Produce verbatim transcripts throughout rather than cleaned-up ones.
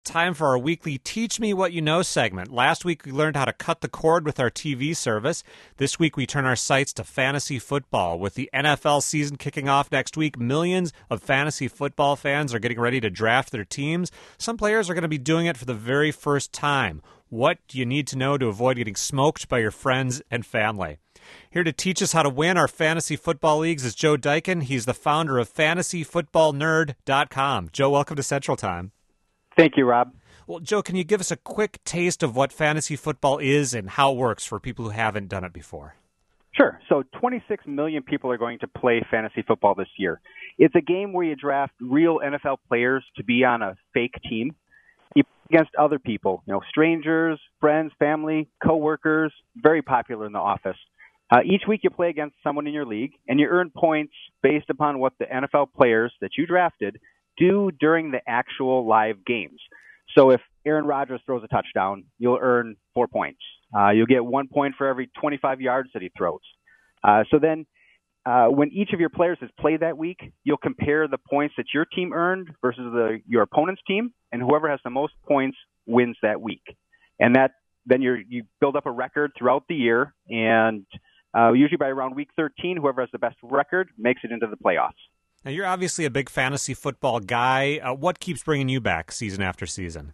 Time for our weekly Teach Me What You Know segment. Last week, we learned how to cut the cord with our T V service. This week, we turn our sights to fantasy football. With the N F L season kicking off next week, millions of fantasy football fans are getting ready to draft their teams. Some players are going to be doing it for the very first time. What do you need to know to avoid getting smoked by your friends and family? Here to teach us how to win our fantasy football leagues is Joe Dykin. He's the founder of fantasy football nerd dot com. Joe, welcome to Central Time. Thank you, Rob. Well, Joe, can you give us a quick taste of what fantasy football is and how it works for people who haven't done it before? Sure. So twenty-six million people are going to play fantasy football this year. It's a game where you draft real N F L players to be on a fake team. You play against other people, you know, strangers, friends, family, coworkers, very popular in the office. Uh, each week you play against someone in your league, and you earn points based upon what the N F L players that you drafted do during the actual live games. So if Aaron Rodgers throws a touchdown, you'll earn four points. Uh, you'll get one point for every twenty-five yards that he throws. Uh, so then uh, when each of your players has played that week, you'll compare the points that your team earned versus the, your opponent's team, and whoever has the most points wins that week. And that then you're, you build up a record throughout the year, and uh, usually by around week thirteen, whoever has the best record makes it into the playoffs. Now, you're obviously a big fantasy football guy. Uh, what keeps bringing you back season after season?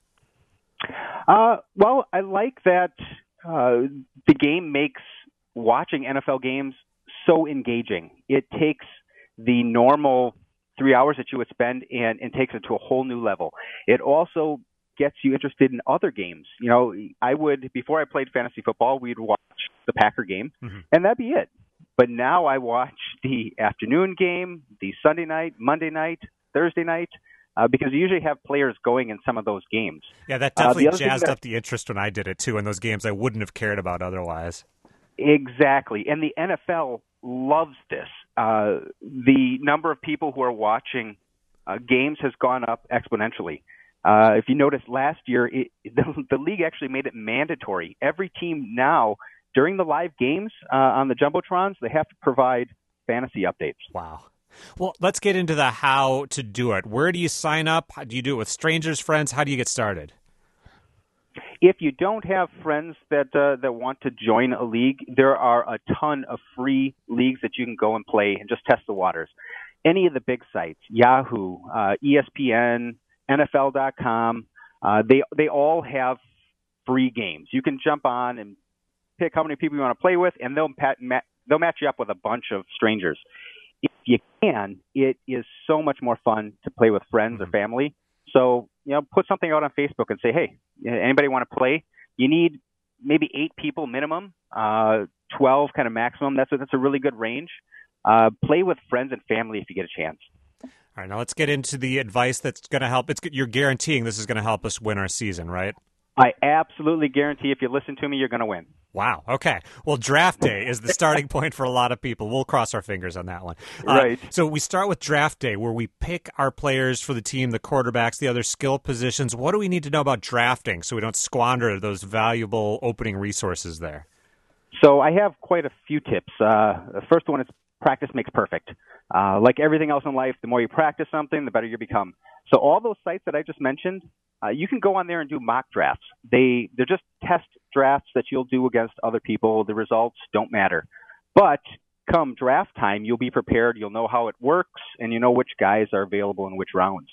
Uh, well, I like that uh, the game makes watching N F L games so engaging. It takes the normal three hours that you would spend and, and takes it to a whole new level. It also gets you interested in other games. You know, I would, before I played fantasy football, we'd watch the Packer game, mm-hmm. and that'd be it. But now I watch the afternoon game, the Sunday night, Monday night, Thursday night, uh, because you usually have players going in some of those games. Yeah, that definitely uh, jazzed that, up the interest when I did it, too, in those games I wouldn't have cared about otherwise. Exactly. And the N F L loves this. Uh, the number of people who are watching uh, games has gone up exponentially. Uh, if you notice, last year, it, the, the league actually made it mandatory. Every team now, during the live games uh, on the Jumbotrons, they have to provide fantasy updates. Wow. Well, let's get into the how to do it. Where do you sign up? How do you do it with strangers, friends? How do you get started? If you don't have friends that uh, that want to join a league, there are a ton of free leagues that you can go and play and just test the waters. Any of the big sites, Yahoo, uh, E S P N, N F L dot com, uh, they they all have free games. You can jump on and pick how many people you want to play with, and they'll pat, ma- they'll match you up with a bunch of strangers. If you can, it is so much more fun to play with friends or family. So, you know, put something out on Facebook and say, hey, anybody want to play? You need maybe eight people minimum, uh, twelve kind of maximum. That's a, that's a really good range. Uh, play with friends and family if you get a chance. All right, now let's get into the advice that's going to help. It's You're guaranteeing this is going to help us win our season, right? I absolutely guarantee if you listen to me, you're going to win. Wow. Okay. Well, draft day is the starting point for a lot of people. We'll cross our fingers on that one. Uh, right. So we start with draft day, where we pick our players for the team, the quarterbacks, the other skill positions. What do we need to know about drafting so we don't squander those valuable opening resources there? So I have quite a few tips. Uh, the first one is practice makes perfect. Uh, like everything else in life, the more you practice something, the better you become. So all those sites that I just mentioned, Uh, you can go on there and do mock drafts. They, they're just test drafts that you'll do against other people. The results don't matter. But come draft time, you'll be prepared. You'll know how it works, and you know which guys are available in which rounds.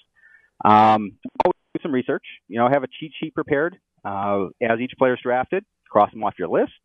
Um, always do some research. You know, have a cheat sheet prepared uh, as each player's drafted. Cross them off your list.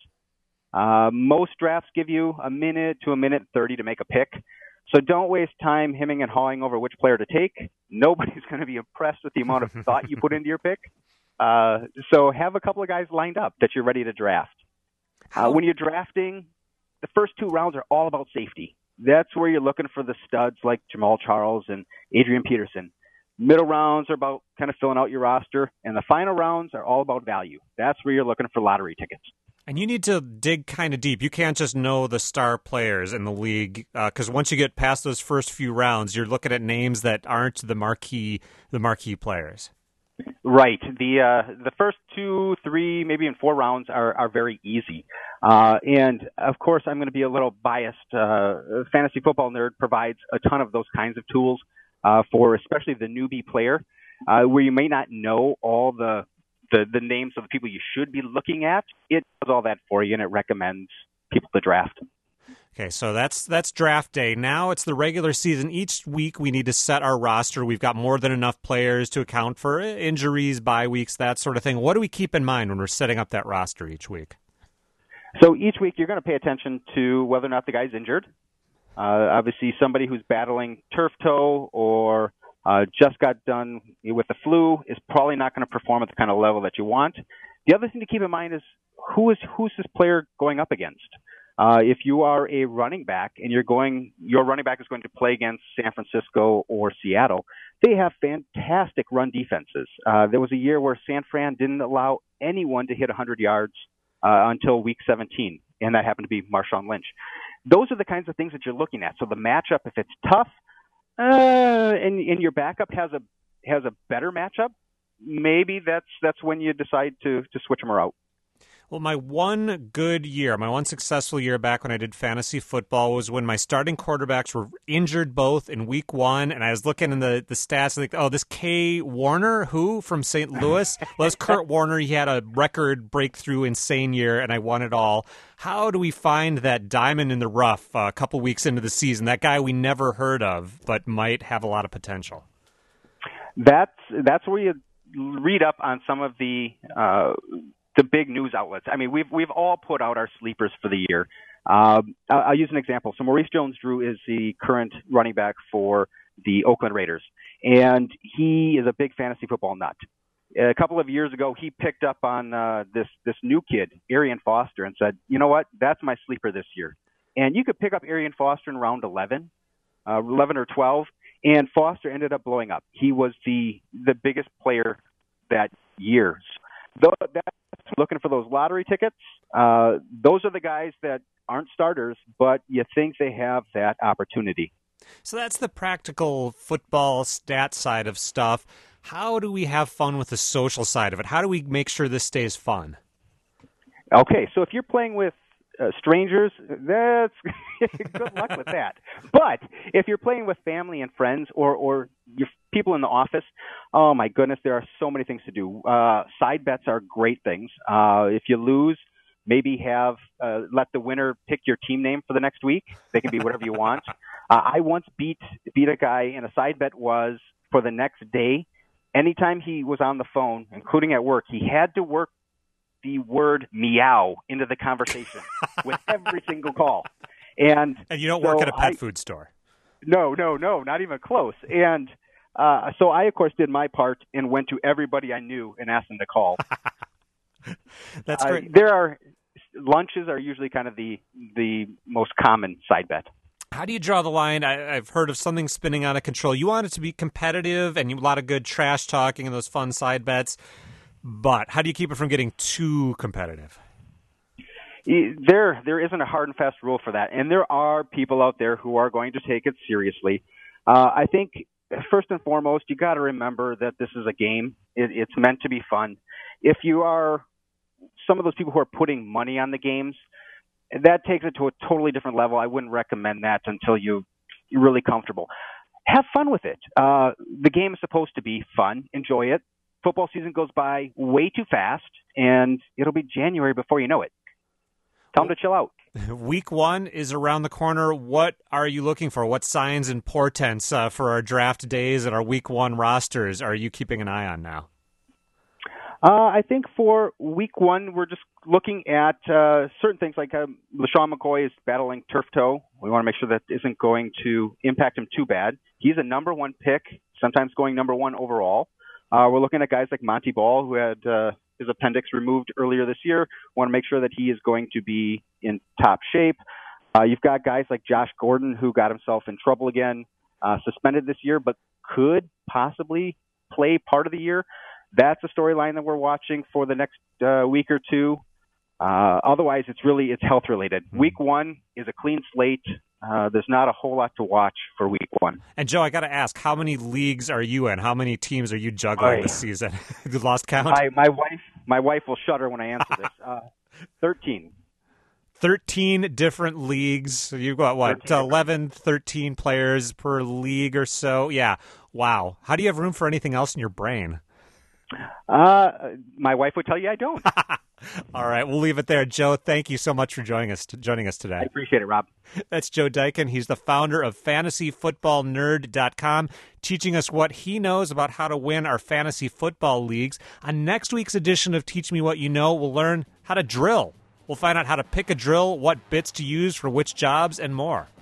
Uh, most drafts give you a minute to a minute thirty to make a pick. So don't waste time hemming and hawing over which player to take. Nobody's going to be impressed with the amount of thought you put into your pick. Uh, so have a couple of guys lined up that you're ready to draft. Uh, when you're drafting, the first two rounds are all about safety. That's where you're looking for the studs like Jamal Charles and Adrian Peterson. Middle rounds are about kind of filling out your roster, and the final rounds are all about value. That's where you're looking for lottery tickets. And you need to dig kind of deep. You can't just know the star players in the league because uh, once you get past those first few rounds, you're looking at names that aren't the marquee, the marquee players. Right. The uh, the first two, three, maybe in four rounds are, are very easy. Uh, and, of course, I'm going to be a little biased. Uh, Fantasy Football Nerd provides a ton of those kinds of tools uh, for especially the newbie player. uh, where you may not know all the, the, the names of the people you should be looking at. It does all that for you, and it recommends people to draft. Okay, so that's that's draft day. Now it's the regular season. Each week we need to set our roster. We've got more than enough players to account for injuries, bye weeks, that sort of thing. What do we keep in mind when we're setting up that roster each week? So each week you're going to pay attention to whether or not the guy's injured. Uh, obviously, somebody who's battling turf toe or uh, just got done with the flu is probably not going to perform at the kind of level that you want. The other thing to keep in mind is who is who's this player going up against? Uh, if you are a running back and you're going, your running back is going to play against San Francisco or Seattle, they have fantastic run defenses. Uh, there was a year where San Fran didn't allow anyone to hit one hundred yards uh, until week seventeen, and that happened to be Marshawn Lynch. Those are the kinds of things that you're looking at. So the matchup, if it's tough, uh, and, and your backup has a has a better matchup, maybe that's that's when you decide to to switch them out. Well, my one good year, my one successful year back when I did fantasy football was when my starting quarterbacks were injured both in week one, and I was looking in the, the stats, like, oh, this Kay Warner, who, from Saint Louis? Well, it's Kurt Warner. He had a record breakthrough insane year, and I won it all. How do we find that diamond in the rough uh, a couple weeks into the season, that guy we never heard of but might have a lot of potential? That's, that's where you read up on some of the uh, – the big news outlets. I mean, we've we've all put out our sleepers for the year. Um, I'll, I'll use an example. So Maurice Jones-Drew is the current running back for the Oakland Raiders, and he is a big fantasy football nut. A couple of years ago, he picked up on uh, this this new kid, Arian Foster, and said, "You know what? That's my sleeper this year." And you could pick up Arian Foster in round eleven, uh, eleven or twelve, and Foster ended up blowing up. He was the the biggest player that year. Though that's looking for those lottery tickets. Uh, those are the guys that aren't starters, but you think they have that opportunity. So that's the practical football stat side of stuff. How do we have fun with the social side of it? How do we make sure this stays fun? Okay, so if you're playing with uh, strangers, that's good luck with that. But if you're playing with family and friends or, or your people in the office, oh my goodness, there are so many things to do. Uh, side bets are great things. Uh, if you lose, maybe have uh, let the winner pick your team name for the next week. They can be whatever you want. Uh, I once beat beat a guy, and a side bet was for the next day. Anytime he was on the phone, including at work, he had to work the word meow into the conversation with every single call. And, and you don't so work at a pet I, food store. No, no, no, not even close. And uh, so I, of course, did my part and went to everybody I knew and asked them to call. That's great. Uh, there are lunches are usually kind of the the most common side bet. How do you draw the line? I, I've heard of something spinning out of control. You want it to be competitive and you, a lot of good trash talking and those fun side bets. But how do you keep it from getting too competitive? There, there isn't a hard and fast rule for that, and there are people out there who are going to take it seriously. Uh, I think first and foremost, you got to remember that this is a game. It, it's meant to be fun. If you are some of those people who are putting money on the games, that takes it to a totally different level. I wouldn't recommend that until you, you're really comfortable. Have fun with it. Uh, the game is supposed to be fun. Enjoy it. Football season goes by way too fast, and it'll be January before you know it. Tell them to chill out. Week one is around the corner. What are you looking for? What signs and portents uh, for our draft days and our week one rosters are you keeping an eye on now? Uh, I think for week one, we're just looking at uh, certain things like uh, LaShawn McCoy is battling turf toe. We want to make sure that isn't going to impact him too bad. He's a number one pick, sometimes going number one overall. Uh, we're looking at guys like Monty Ball, who had uh, his appendix removed earlier this year. We want to make sure that he is going to be in top shape. Uh, you've got guys like Josh Gordon, who got himself in trouble again, uh, suspended this year, but could possibly play part of the year. That's a storyline that we're watching for the next uh, week or two. Uh, otherwise, it's really it's health related. Week one is a clean slate. Uh, there's not a whole lot to watch for week one. And Joe, I got to ask, how many leagues are you in? How many teams are you juggling right. this season? You lost count? My, my wife, my wife will shudder when I answer this. Uh, Thirteen. thirteen different leagues. So you've got, what, thirteen eleven, thirteen players per league or so? Yeah. Wow. How do you have room for anything else in your brain? Uh, my wife would tell you I don't. All right, we'll leave it there. Joe, thank you so much for joining us joining us today. I appreciate it, Rob. That's Joe Daikin. He's the founder of fantasy football nerd dot com, teaching us what he knows about how to win our fantasy football leagues. On next week's edition of Teach Me What You Know, we'll learn how to drill. We'll find out how to pick a drill, what bits to use for which jobs, and more.